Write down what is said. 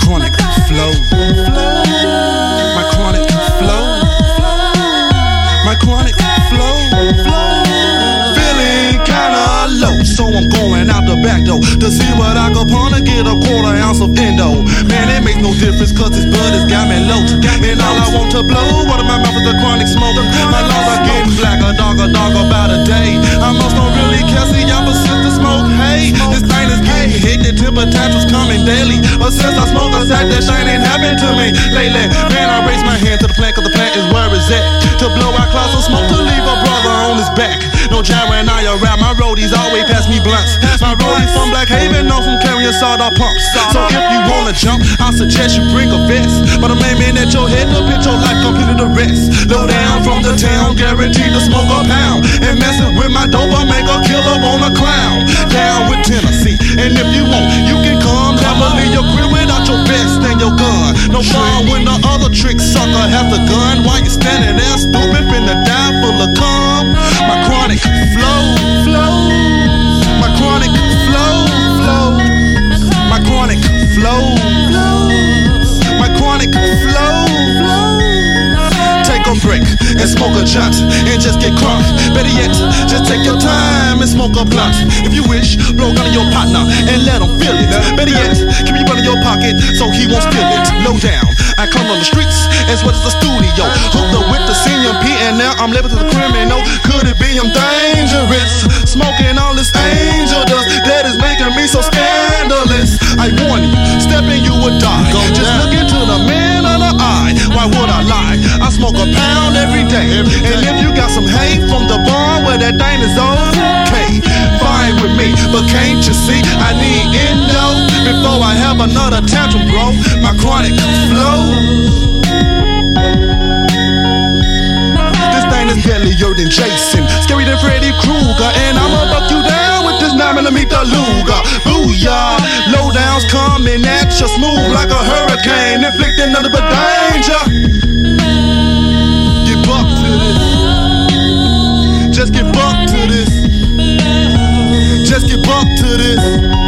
chronic flow. My chronic flow. My chronic flow. Feeling kinda low, so I'm going out the back door to see what I can pawn to get a quarter ounce of endo. Man, it makes no difference cause this bud has got me low. And all I want to blow, what in my mouth is a chronic smoker. My lungs are getting blacker, dog about a day. I must don't really care, see y'all persist to smoke. Hey, this thing is getting hit, the temper tantrums coming daily. But since I smoke a sack, that shit ain't happened to me lately. Man, I raise my hand to the plant cause the plant is where it's at. To blow out clouds of smoke to leave a brother on his back. No jam when I rap, my roadies always pass me blunts. My roadies from Black Haven, known from carrying sawed-off pumps. So if you wanna jump, I suggest you bring a vest. But I'm aiming at your head to pitch your life completely to rest. Low down from the town, guaranteed to smoke a pound. And messing with my dope, I'll make a killer on a clown. Down with Tennessee, and if you want, you can come. Never leave your crib without your vest and your gun. No fun when the other trick sucker has a gun. While you standing there stupid, finna die full of cum. My chronic flow. My chronic flow. My chronic flow. My chronic flow. Take a break and smoke a joint and just get crunk. Better yet, just take your time and smoke a blunt. If you wish, blow gun on your partner and let him feel it. Better yet, keep your gun in your pocket so he won't spill it. Low down, I come on the streets as well as the studio. Hooked up with the senior P and now I'm labeled to the criminal. Could it be I'm dangerous? Smoking all this angel dust that is making me so scandalous. I warn you, stepping you would die. Just look into the man of the eye. Why would I lie? I smoke a pound every day. And if you got some hate from the bar where that thing is okay, fine with me. But can't you see I need endo before I have another tantrum, bro? My chronic flow. This thing is deadlier than Jason, scary than Freddy Krueger, and I'ma buck you down with this 9mm Luger. Booyah, low downs coming at you, smooth like a hurricane, inflicting nothing but danger. Get bucked to this. Just get bucked to this. Just get bucked to this.